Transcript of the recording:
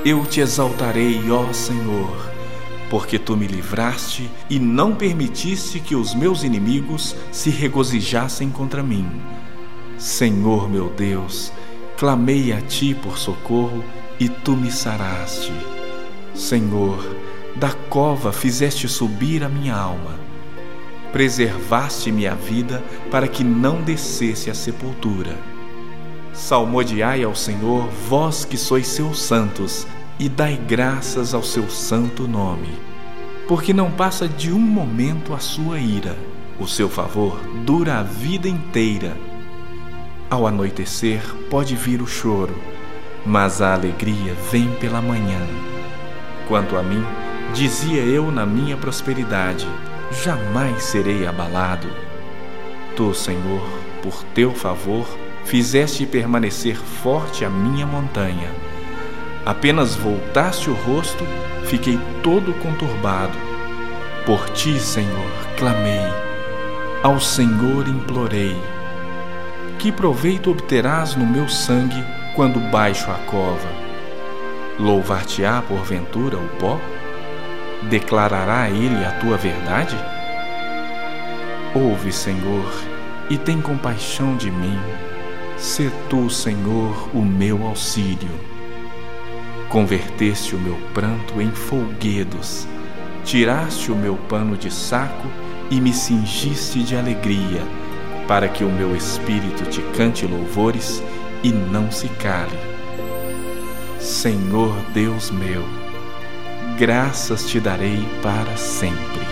Eu te exaltarei, ó Senhor, porque tu me livraste e não permitiste que os meus inimigos se regozijassem contra mim. Senhor meu Deus, clamei a ti por socorro e tu me saraste. Senhor, da cova fizeste subir a minha alma. Preservaste minha vida para que não descesse à sepultura. Salmodiai ao Senhor, vós que sois seus santos, e dai graças ao seu santo nome. Porque não passa de um momento a sua ira, o seu favor dura a vida inteira. Ao anoitecer pode vir o choro, mas a alegria vem pela manhã. Quanto a mim, dizia eu na minha prosperidade, jamais serei abalado. Tu, Senhor, por teu favor, fizeste permanecer forte a minha montanha. Apenas voltaste o rosto, fiquei todo conturbado. Por ti, Senhor, clamei, ao Senhor implorei. Que proveito obterás no meu sangue quando baixo a cova? Louvar-te-á porventura o pó? Declarará ele a tua verdade? Ouve, Senhor, e tem compaixão de mim. Sê tu, Senhor, o meu auxílio. Converteste o meu pranto em folguedos, tiraste o meu pano de saco e me cingiste de alegria, para que o meu espírito te cante louvores e não se cale. Senhor Deus meu, graças te darei para sempre.